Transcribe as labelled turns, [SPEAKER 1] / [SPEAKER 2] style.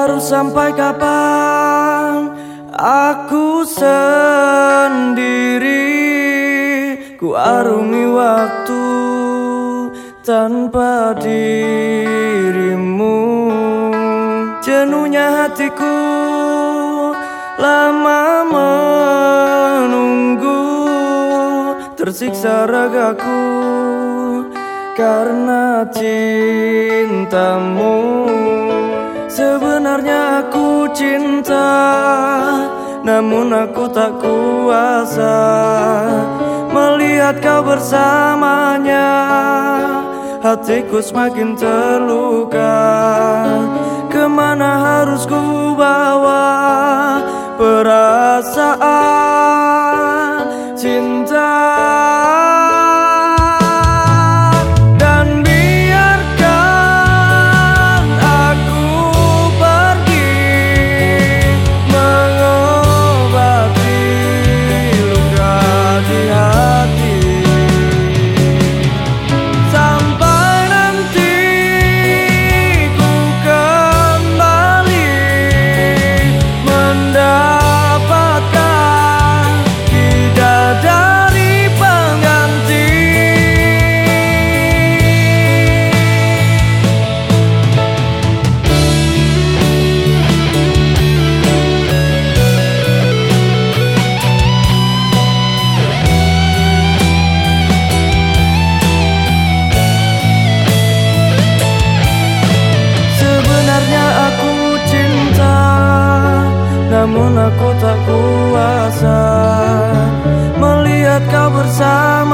[SPEAKER 1] harus sampai kapan aku sendiri, ku arungi waktu tanpa dirimu. Jenuhnya hatiku lama menunggu, tersiksa ragaku karena cintamu. Sebenarnya aku cinta, namun aku tak kuasa melihat kau bersamanya. Hatiku semakin terluka, kemana harus ku bawa perasaan cinta? Namun aku tak kuasa melihat kau bersama.